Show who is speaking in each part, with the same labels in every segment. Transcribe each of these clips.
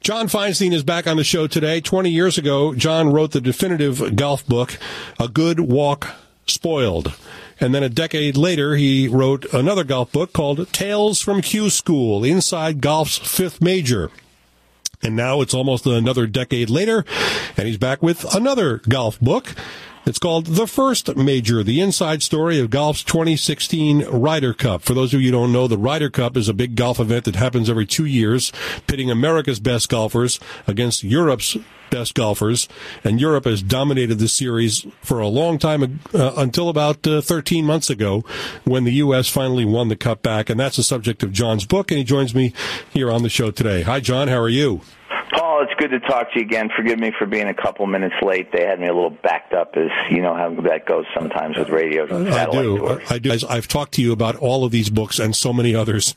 Speaker 1: John Feinstein is back on the show today. 20 years ago, John wrote the definitive golf book, A Good Walk Spoiled. And then a decade later, he wrote another golf book called Tales from Q School, Inside Golf's Fifth Major. And now it's almost another decade later, and he's back with another golf book. It's called The First Major, the inside story of golf's 2016 Ryder Cup. For those of you who don't know, the Ryder Cup is a big golf event that happens every 2 years, pitting America's best golfers against Europe's best golfers. And Europe has dominated the series for a long time, until about 13 months ago, when the U.S. finally won the cup back. And that's the subject of John's book, and he joins me here on the show today. Hi, John. How are you?
Speaker 2: Paul, it's good to talk to you again. Forgive me for being a couple minutes late. They had me a little backed up, as you know how that goes sometimes with radio.
Speaker 1: I do. I've talked to you about all of these books and so many others.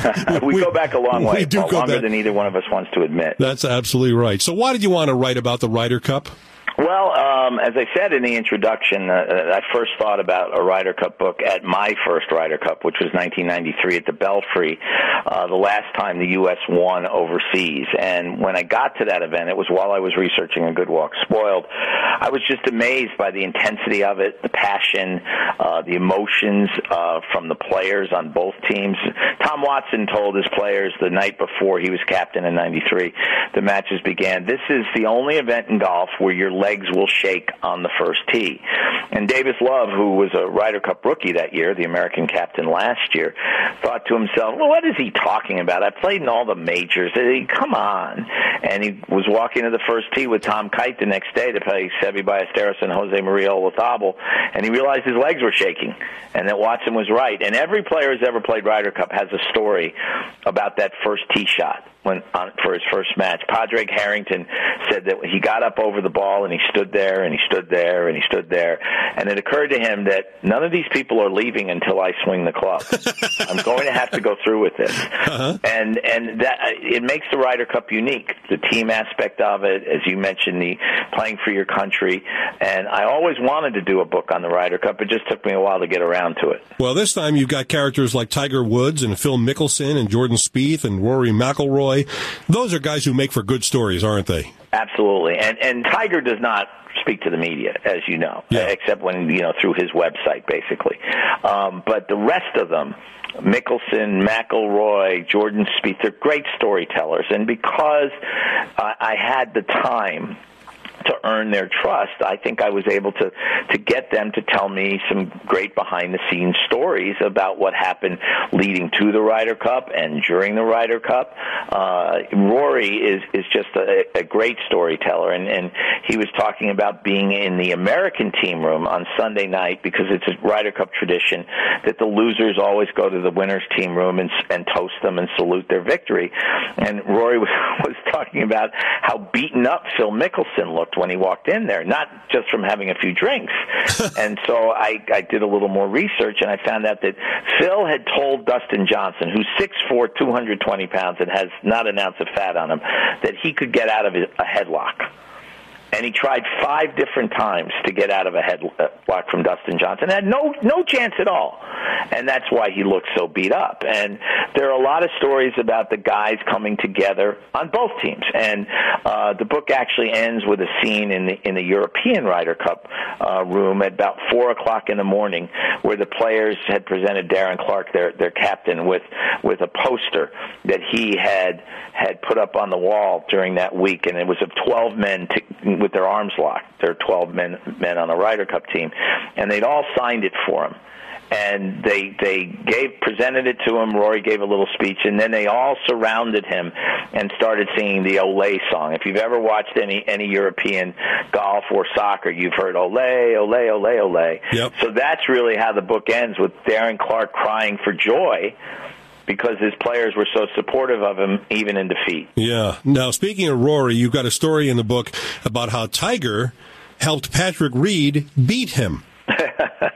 Speaker 2: we go back a long way,
Speaker 1: we do
Speaker 2: Paul,
Speaker 1: go
Speaker 2: longer
Speaker 1: back.
Speaker 2: than either one of us wants to admit.
Speaker 1: That's absolutely right. So why did you want to write about the Ryder Cup?
Speaker 2: Well, as I said in the introduction, I first thought about a Ryder Cup book at my first Ryder Cup, which was 1993 at the Belfry, the last time the U.S. won overseas. And when I got to that event, it was while I was researching A Good Walk Spoiled. I was just amazed by the intensity of it, the passion, the emotions from the players on both teams. Tom Watson told his players the night before he was captain in 93, the matches began, this is the only event in golf where your legs will shake on the first tee. And Davis Love, who was a Ryder Cup rookie that year, the American captain last year, thought to himself, well, what is he talking about? I played in all the majors. Come on. And he was walking to the first tee with Tom Kite the next day to play Seve Ballesteros and Jose Maria Olazabal, and he realized his legs were shaking, and that Watson was right. And every player who's ever played Ryder Cup has a story about that first tee shot for his first match. Padraig Harrington said that he got up over the ball and he stood there and he stood there and he stood there, and it occurred to him that none of these people are leaving until I swing the club. I'm going to have to go through with this. Uh-huh. And that it makes the Ryder Cup unique, the team aspect of it, as you mentioned, the playing for your country. And I always wanted to do a book on the Ryder Cup. It just took me a while to get around to it.
Speaker 1: Well, this time you've got characters like Tiger Woods and Phil Mickelson and Jordan Spieth and Rory McIlroy. Those are guys who make for good stories, aren't they?
Speaker 2: Absolutely. And Tiger does not speak to the media, as you know, except when, through his website, basically. But the rest of them, Mickelson, McIlroy, Jordan Spieth, they're great storytellers. And because I had the time to earn their trust, I think I was able to get them to tell me some great behind-the-scenes stories about what happened leading to the Ryder Cup and during the Ryder Cup. Rory is just a great storyteller, and he was talking about being in the American team room on Sunday night, because it's a Ryder Cup tradition that the losers always go to the winners' team room and toast them and salute their victory. And Rory was talking about how beaten up Phil Mickelson looked when he walked in there, not just from having a few drinks. And so I did a little more research, and I found out that Phil had told Dustin Johnson, who's 6'4", 220 pounds, and has not an ounce of fat on him, that he could get out of a headlock. And he tried 5 different times to get out of a headlock from Dustin Johnson. Had no chance at all. And that's why he looked so beat up. And there are a lot of stories about the guys coming together on both teams. And the book actually ends with a scene in the European Ryder Cup room at about 4 o'clock in the morning, where the players had presented Darren Clarke, their captain, with a poster that he had put up on the wall during that week. And it was of 12 men with their arms locked. There are 12 men on the Ryder Cup team, and they'd all signed it for him. And they presented it to him. Rory gave a little speech, and then they all surrounded him and started singing the Olé song. If you've ever watched any European golf or soccer, you've heard Olé, Olé, Olé, Olé.
Speaker 1: Yep.
Speaker 2: So that's really how the book ends, with Darren Clarke crying for joy, because his players were so supportive of him, even in defeat.
Speaker 1: Yeah. Now, speaking of Rory, you've got a story in the book about how Tiger helped Patrick Reed beat him.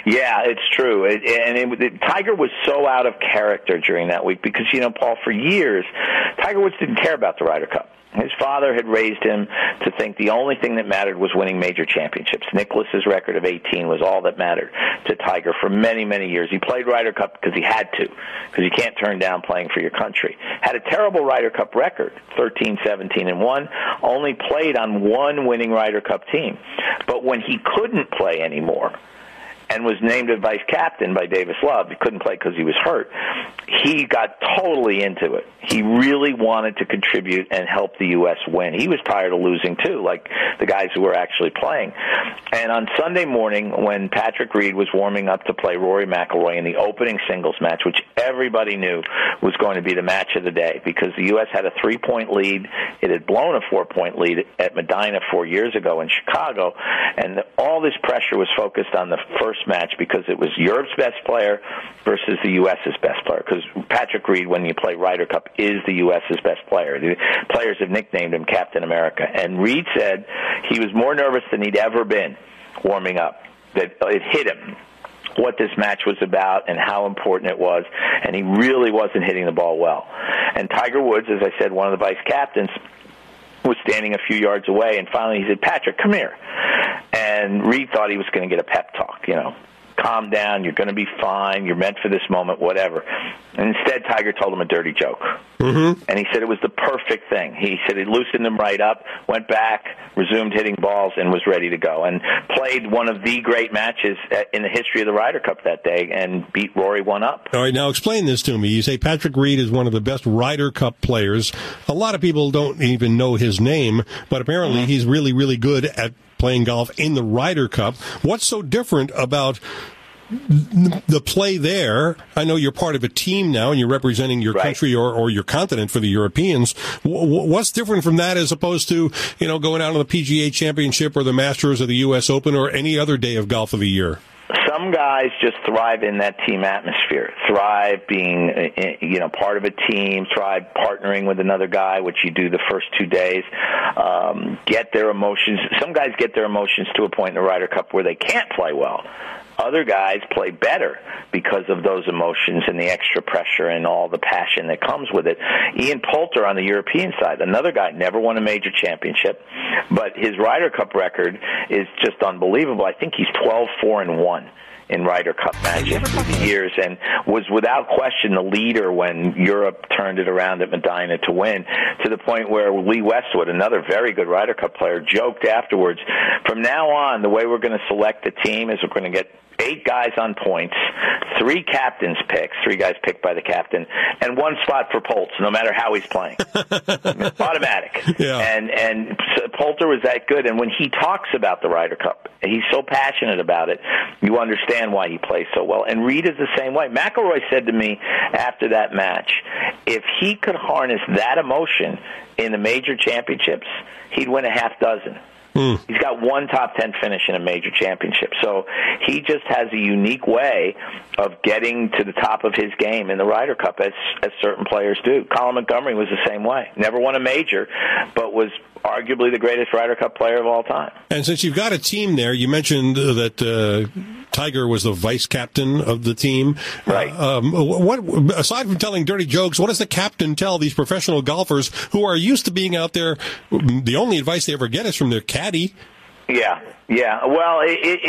Speaker 2: Yeah, it's true. Tiger was so out of character during that week because, Paul, for years, Tiger Woods didn't care about the Ryder Cup. His father had raised him to think the only thing that mattered was winning major championships. Nicklaus's record of 18 was all that mattered to Tiger for many, many years. He played Ryder Cup because he had to, because you can't turn down playing for your country. Had a terrible Ryder Cup record, 13, 17, and 1. Only played on one winning Ryder Cup team. But when he couldn't play anymore, and was named as vice captain by Davis Love. He couldn't play because he was hurt. He got totally into it. He really wanted to contribute and help the U.S. win. He was tired of losing, too, like the guys who were actually playing. And on Sunday morning, when Patrick Reed was warming up to play Rory McIlroy in the opening singles match, which everybody knew was going to be the match of the day because the U.S. had a 3-point lead. It had blown a 4-point lead at Medinah 4 years ago in Chicago, and all this pressure was focused on the first match because it was Europe's best player versus the U.S.'s best player, because Patrick Reed, when you play Ryder Cup, is the U.S.'s best player. The players have nicknamed him Captain America. And Reed said he was more nervous than he'd ever been warming up, that it hit him what this match was about and how important it was, and he really wasn't hitting the ball well. And Tiger Woods, as I said, one of the vice captains, was standing a few yards away, and finally he said, "Patrick, come here." And Reed thought he was going to get a pep talk, calm down, you're going to be fine, you're meant for this moment, whatever. And instead, Tiger told him a dirty joke. Mm-hmm. And he said it was the perfect thing. He said it loosened him right up, went back, resumed hitting balls, and was ready to go. And played one of the great matches in the history of the Ryder Cup that day and beat Rory 1-up.
Speaker 1: All right, now explain this to me. You say Patrick Reed is one of the best Ryder Cup players. A lot of people don't even know his name, but apparently he's really, really good at playing golf in the Ryder Cup. What's so different about the play there? I know you're part of a team now and you're representing your country or your continent for the Europeans. What's different from that as opposed to, going out on the PGA Championship or the Masters or the U.S. Open or any other day of golf of the year?
Speaker 2: Some guys just thrive in that team atmosphere, thrive being, part of a team, thrive partnering with another guy, which you do the first 2 days, get their emotions. Some guys get their emotions to a point in the Ryder Cup where they can't play well. Other guys play better because of those emotions and the extra pressure and all the passion that comes with it. Ian Poulter on the European side, another guy, never won a major championship, but his Ryder Cup record is just unbelievable. I think he's 12-4-1 in Ryder Cup matches through the years, and was without question the leader when Europe turned it around at Medinah to win, to the point where Lee Westwood, another very good Ryder Cup player, joked afterwards, from now on, the way we're going to select the team is we're going to get 8 guys on points, 3 captains picks, 3 guys picked by the captain, and 1 spot for Poltz, no matter how he's playing. Automatic. Yeah. And Poulter was that good, and when he talks about the Ryder Cup, he's so passionate about it, you understand why he plays so well. And Reed is the same way. McIlroy said to me after that match, if he could harness that emotion in the major championships, he'd win a half dozen. He's got 1 top 10 finish in a major championship. So he just has a unique way of getting to the top of his game in the Ryder Cup, as certain players do. Colin Montgomery was the same way. Never won a major, but was arguably the greatest Ryder Cup player of all time.
Speaker 1: And since you've got a team there, you mentioned that Tiger was the vice captain of the team.
Speaker 2: Right.
Speaker 1: What, aside from telling dirty jokes, what does the captain tell these professional golfers who are used to being out there? The only advice they ever get is from their caddy.
Speaker 2: Yeah. Well,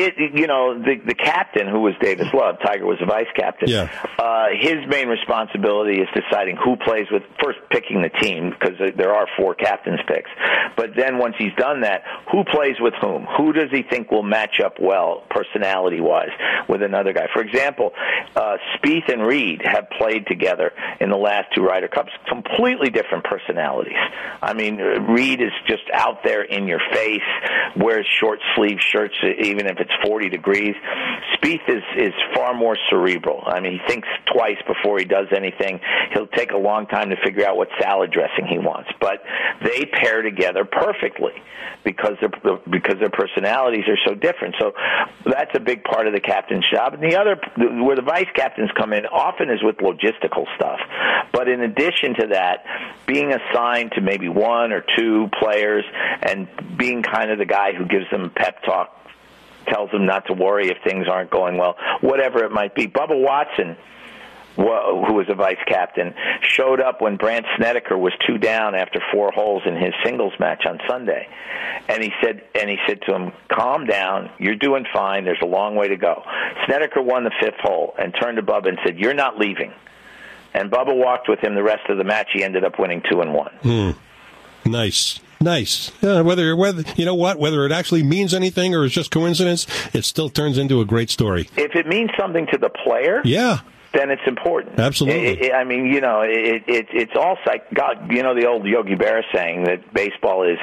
Speaker 2: the captain, who was Davis Love, Tiger was the vice captain. Yeah. His main responsibility is deciding who plays with, first picking the team, because there are 4 captains picks. But then once he's done that, who plays with whom? Who does he think will match up well, personality-wise, with another guy? For example, Spieth and Reed have played together in the last 2 Ryder Cups, completely different personalities. I mean, Reed is just out there in your face, wears short sleeve shirts even if it's 40 degrees. Spieth is far more cerebral. I mean, he thinks twice before he does anything. He'll take a long time to figure out what salad dressing he wants. But they pair together perfectly because their personalities are so different. So that's a big part of the captain's job. And the other, where the vice captains come in, often is with logistical stuff. But in addition to that, being assigned to maybe 1 or 2 players and being kind of the guy who gives them pep talk tells him not to worry if things aren't going well, whatever it might be. Bubba Watson, who was a vice captain, showed up when Brandt Snedeker was 2 down after 4 holes in his singles match on Sunday. And he said to him, calm down, you're doing fine, there's a long way to go. Snedeker won the 5th hole and turned to Bubba and said, you're not leaving. And Bubba walked with him the rest of the match. He ended up winning 2-1.
Speaker 1: Nice. Whether you know what, whether it actually means anything or it's just coincidence, it still turns into a great story.
Speaker 2: If it means something to the player, then it's important.
Speaker 1: Absolutely.
Speaker 2: I mean, it's all God. You know the old Yogi Berra saying that baseball is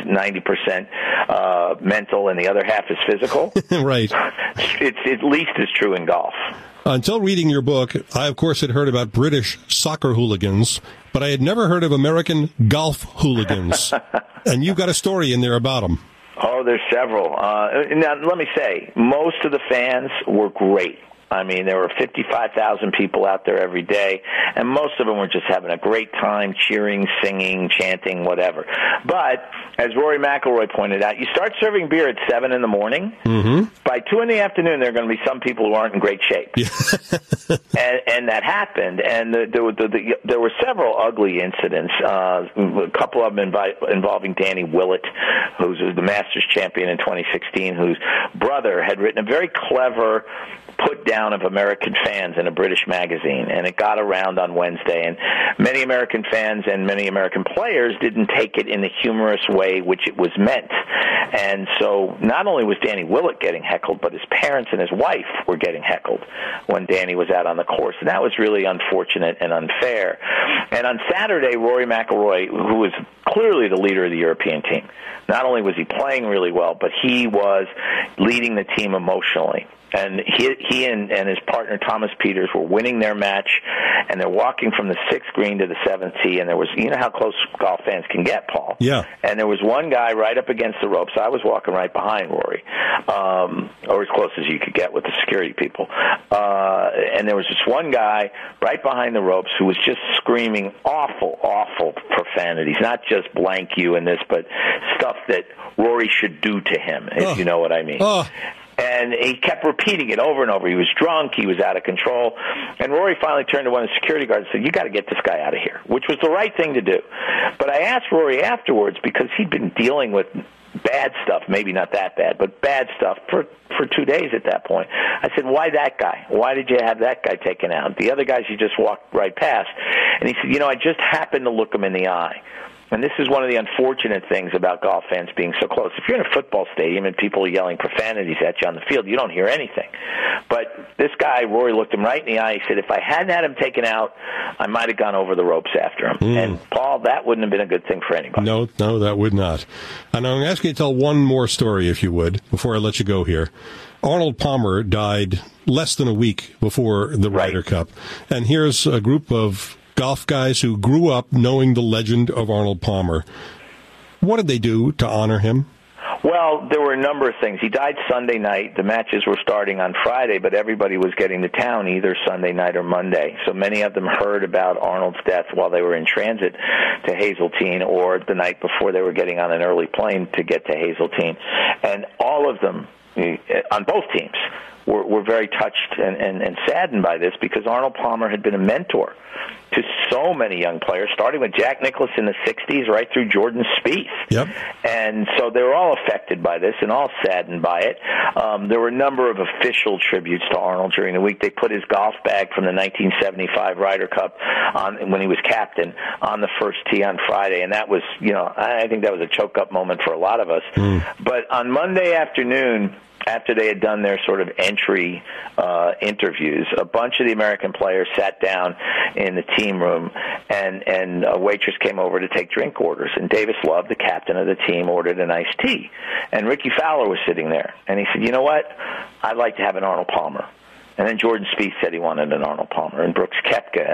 Speaker 2: 90% mental and the other half is physical.
Speaker 1: Right.
Speaker 2: It's at least as true in golf.
Speaker 1: Until reading your book, I, of course, had heard about British soccer hooligans, but I had never heard of American golf hooligans. And you've got a story in there about them.
Speaker 2: Oh, there's several. Now, let me say, most of the fans were great. I mean, there were 55,000 people out there every day, and most of them were just having a great time, cheering, singing, chanting, whatever. But, as Rory McIlroy pointed out, you start serving beer at 7 in the morning. Mm-hmm. By 2 in the afternoon, there are going to be some people who aren't in great shape. and that happened, and there were several ugly incidents, a couple of them involving Danny Willett, who's the Masters champion in 2016, whose brother had written a very clever put down of American fans in a British magazine, and it got around on Wednesday, and many American fans and many American players didn't take it in the humorous way which it was meant. And so not only was Danny Willett getting heckled, but his parents and his wife were getting heckled when Danny was out on the course, and that was really unfortunate and unfair. And on Saturday, Rory McIlroy, who was clearly the leader of the European team, not only was he playing really well, but he was leading the team emotionally. And he and his partner Thomas Pieters were winning their match, and they're walking from the 6th green to the 7th tee, and there was, you know how close golf fans can get, Paul.
Speaker 1: Yeah.
Speaker 2: And there was one guy right up against the ropes. I was walking right behind Rory, or as close as you could get with the security people. And there was this one guy right behind the ropes who was just screaming awful profanities, not just blank you and this, but stuff that Rory should do to him, if you know what I mean. And he kept repeating it over and over. He was drunk. He was out of control. And Rory finally turned to one of the security guards and said, you got to get this guy out of here, which was the right thing to do. But I asked Rory afterwards, because he'd been dealing with bad stuff, maybe not that bad, but bad stuff for 2 days at that point. I said, why that guy? Why did you have that guy taken out? The other guys you just walked right past. And he said, I just happened to look him in the eye. And this is one of the unfortunate things about golf fans being so close. If you're in a football stadium and people are yelling profanities at you on the field, you don't hear anything. But this guy, Rory, looked him right in the eye. He said, if I hadn't had him taken out, I might have gone over the ropes after him. And, Paul, that wouldn't have been a good thing for anybody.
Speaker 1: No, that would not. And I'm going to ask you to tell one more story, if you would, before I let you go here. Arnold Palmer died less than a week before the Ryder Cup. And here's a group of golf guys who grew up knowing the legend of Arnold Palmer. What did they do to honor him?
Speaker 2: Well, there were a number of things. He died Sunday night. The matches were starting on Friday, but everybody was getting to town either Sunday night or Monday. So many of them heard about Arnold's death while they were in transit to Hazeltine, or the night before they were getting on an early plane to get to Hazeltine. And all of them, on both teams, were very touched and saddened by this, because Arnold Palmer had been a mentor to so many young players, starting with Jack Nicklaus in the 60s right through Jordan Spieth. Yep. And so they were all affected by this and all saddened by it. There were a number of official tributes to Arnold during the week. They put his golf bag from the 1975 Ryder Cup on when he was captain on the first tee on Friday, and that was, I think that was a choke-up moment for a lot of us. But on Monday afternoon, after they had done their sort of entry interviews, a bunch of the American players sat down in the team room, and a waitress came over to take drink orders. And Davis Love, the captain of the team, ordered an iced tea. And Ricky Fowler was sitting there. And he said, you know what? I'd like to have an Arnold Palmer. And then Jordan Spieth said he wanted an Arnold Palmer, and Brooks Koepka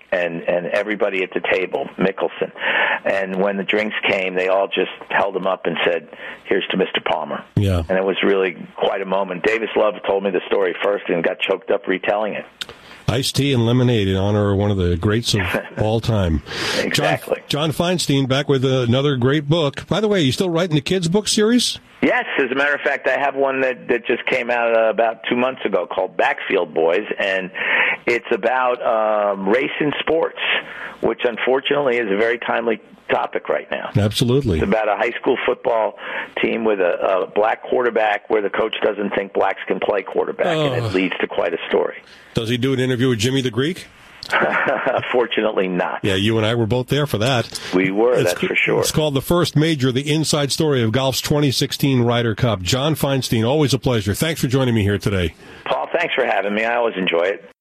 Speaker 2: and everybody at the table, Mickelson. And when the drinks came, they all just held him up and said, here's to Mr. Palmer. Yeah. And it was really quite a moment. Davis Love told me the story first and got choked up retelling it.
Speaker 1: Iced tea and lemonade in honor of one of the greats of all time.
Speaker 2: Exactly.
Speaker 1: John Feinstein back with another great book. By the way, you still writing the kids' book series?
Speaker 2: Yes, as a matter of fact, I have one that just came out about 2 months ago called Backfield Boys, and it's about race in sports, which unfortunately is a very timely topic right now.
Speaker 1: Absolutely.
Speaker 2: It's about a high school football team with a black quarterback where the coach doesn't think blacks can play quarterback, and it leads to quite a story.
Speaker 1: Does he do an interview with Jimmy the Greek?
Speaker 2: Fortunately not.
Speaker 1: Yeah, you and I were both there for that.
Speaker 2: We were, that's for sure.
Speaker 1: It's called The First Major, the inside story of golf's 2016 Ryder Cup. John Feinstein, always a pleasure. Thanks for joining me here today.
Speaker 2: Paul, thanks for having me. I always enjoy it.